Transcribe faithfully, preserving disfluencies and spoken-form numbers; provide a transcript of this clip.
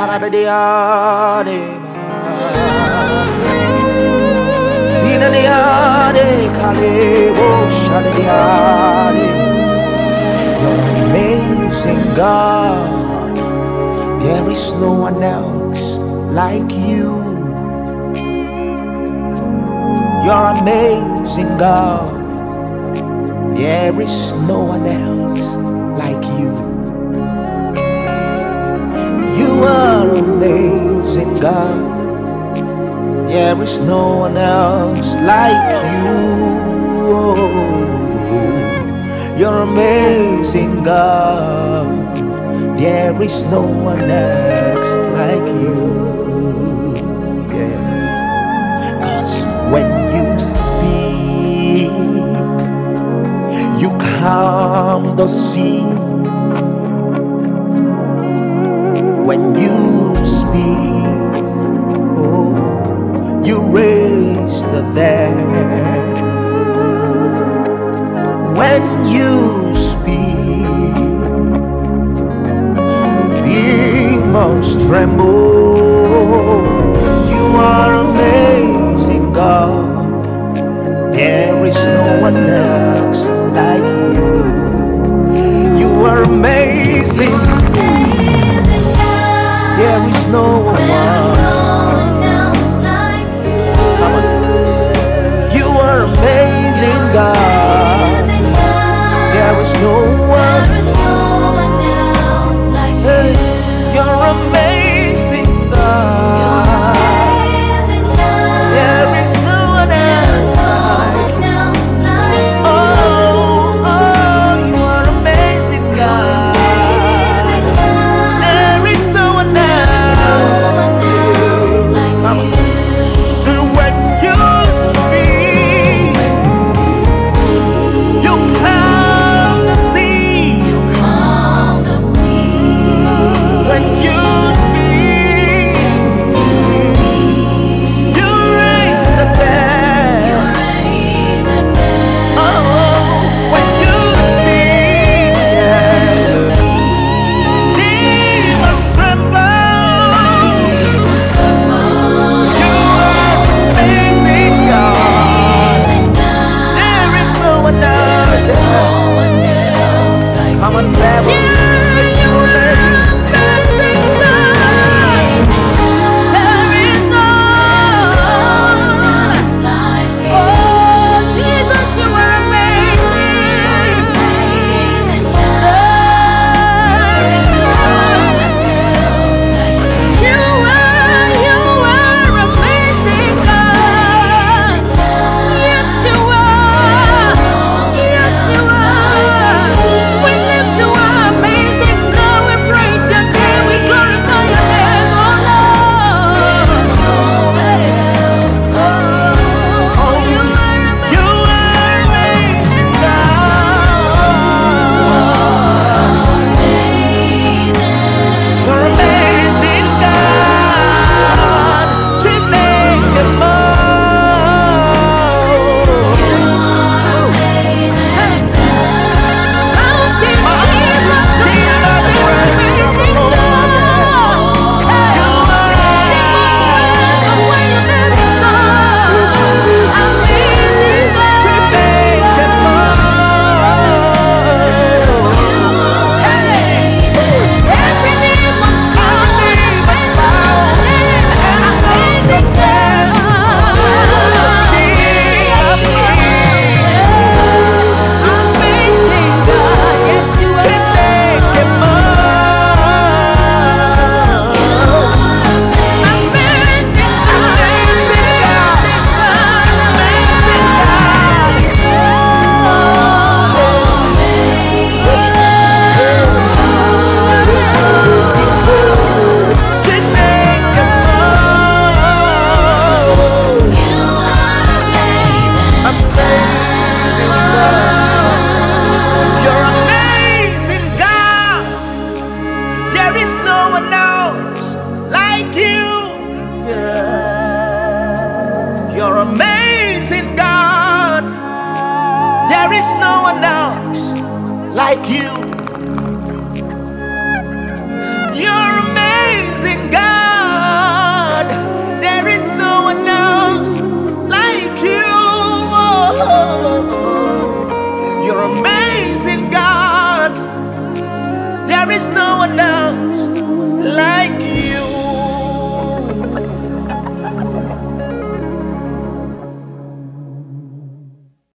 Paradiade, Sinadiade, Kalebo, Shadiade. You're an amazing God. There is no one else like you. You're amazing God. There is no one else like you. You are amazing God. There is no one else like you. Oh, you're amazing God. There is no one else like you. Yeah. 'Cause when you speak, you calm the sea. When you speak, oh, you raise the dead. When you speak, demons tremble. You are amazing God. There is no one else like you. You are amazing. There is no one else like you. Come on. You are amazing God. There is no one else like you. You're amazing God. There is no one else like you. Oh, oh, you are amazing God. There is no one else like you. So when you speak, you calm the sea. You calm the sea. When you speak, you raise the dead. Oh, when you speak, yes, demons tremble. You are amazing God. There is no one else. Come on, devil. You're amazing God. There is no one else like you. Oh, Jesus, you are amazing. There is no one else like you. You are, you are amazing God. Yes, you are. Yes, you are. We lift you up, amazing God. We praise your name. We glorify your name, oh Lord. Oh, you are you are amazing God. You're amazing God. To make them all. You are amazing God. Mountain Jesus, you are amazing God. You are the way you live is God. Amazing God. To make them all. Every knee must bow. Amazing God. Amazing God. Yes, you are. To make them You're amazing God. There is no one else like you. Yeah. You're amazing God. There is no one else like you.